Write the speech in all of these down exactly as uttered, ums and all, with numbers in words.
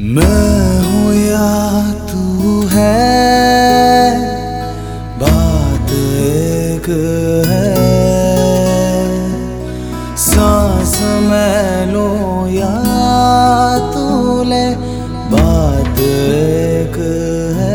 मैं हूँ या तू है, बात एक है। सांस मैं लूं या तू ले, बात एक है।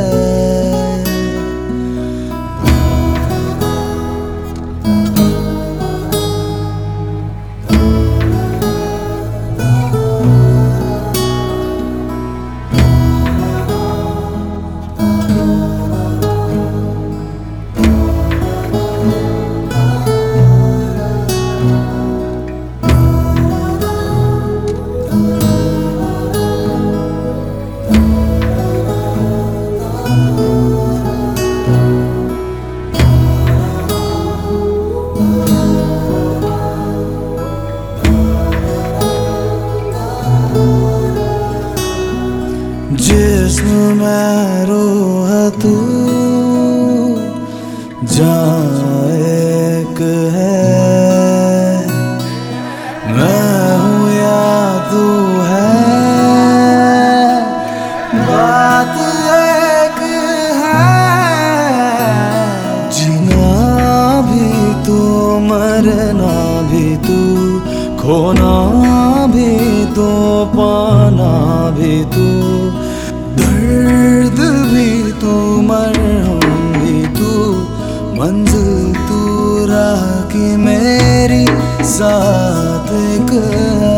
जिस्म में रूह तू, जान एक है। मैं हूँ या तू है, बात एक है। जीना भी तू, मरना भी तू, खोना भी तू, पाना भी तू। दर्द भी तू, मरहम भी तू, मंजिल तू, राह की मेरी साथ एक है।